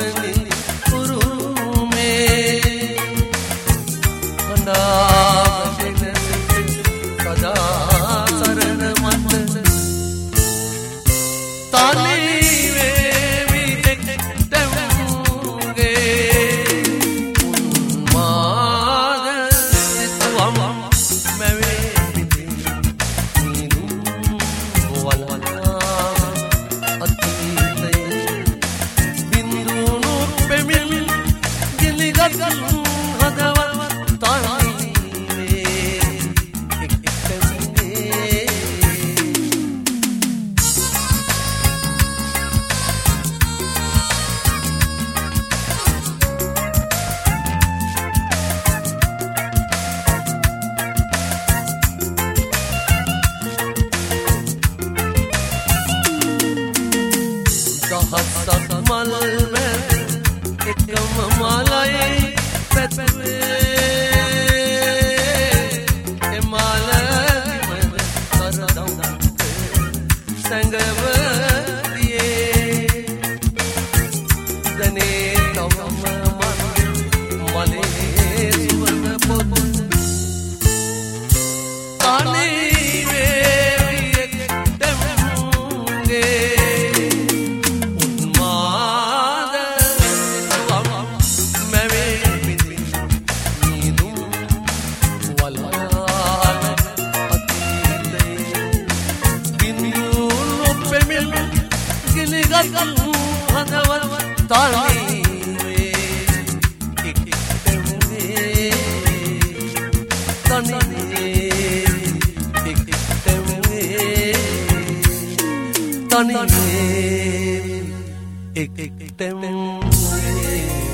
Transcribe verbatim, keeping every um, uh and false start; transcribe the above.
පවනි උරුමේ හඬාගෙන සදා සරණ මත තනි වේවි එක්තැමුගේ උන්මාද සිතුවම් මැවේ පිටින් නිදුම් වලවලා අතීතයේ බින්දුණු පෙමින් ගිලිගත් හදවත් දහසක් මල් මැද එකම මලයි පැත්වේ එමල මද කරදම් සැඟවදියේ දනේ තවම මලේ සුවඳ පොත් තනි වේවි එක්තැමුගේ හදවත් තනිවේ එක්තැමුගේ තනිවේ එක්තැමුගේ තනිවේ එක්තැමුගේ